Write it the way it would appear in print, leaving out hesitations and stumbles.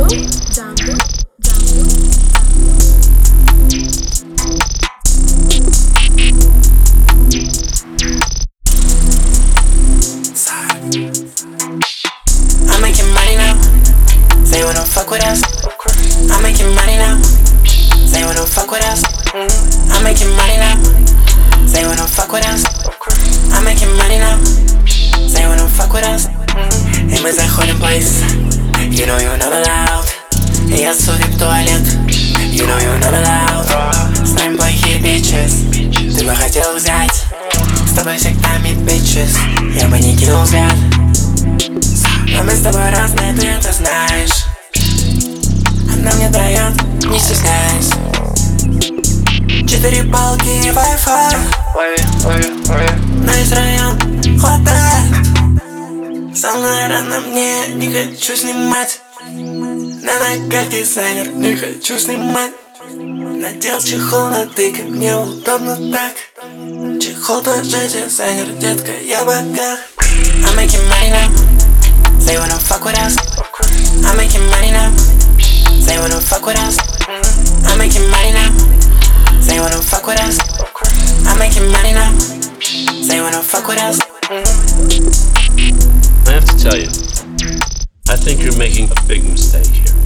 I'm making money now. They wanna fuck with us. I'm making money now. They wanna fuck with us. I'm making money now. They wanna fuck with us. I'm making money now. They wanna fuck with us. И мы заходим в place. You know you're not allowed. И я судя в туалет. You know you're not allowed. С нами плохие bitches. Ты бы хотел взять. С тобой всегда meet bitches. Я бы не кинул взгляд. Но мы с тобой разные, ты это знаешь. Она мне дает, не стесняясь. 4 палки и Wi-Fi. Но из район хватает. Со мной рано, мне не хочу снимать. На ногах дизайнер, не хочу снимать. Надел чехол на тык, мне удобно так. Чехол тоже дизайнер, детка, я богат. I'm making money now. They wanna fuck with us. I'm making money now. They wanna fuck with us. I'm making money now. They wanna fuck with us. I'm making money now. They wanna fuck with us. I have to tell you, I think you're making a big mistake here.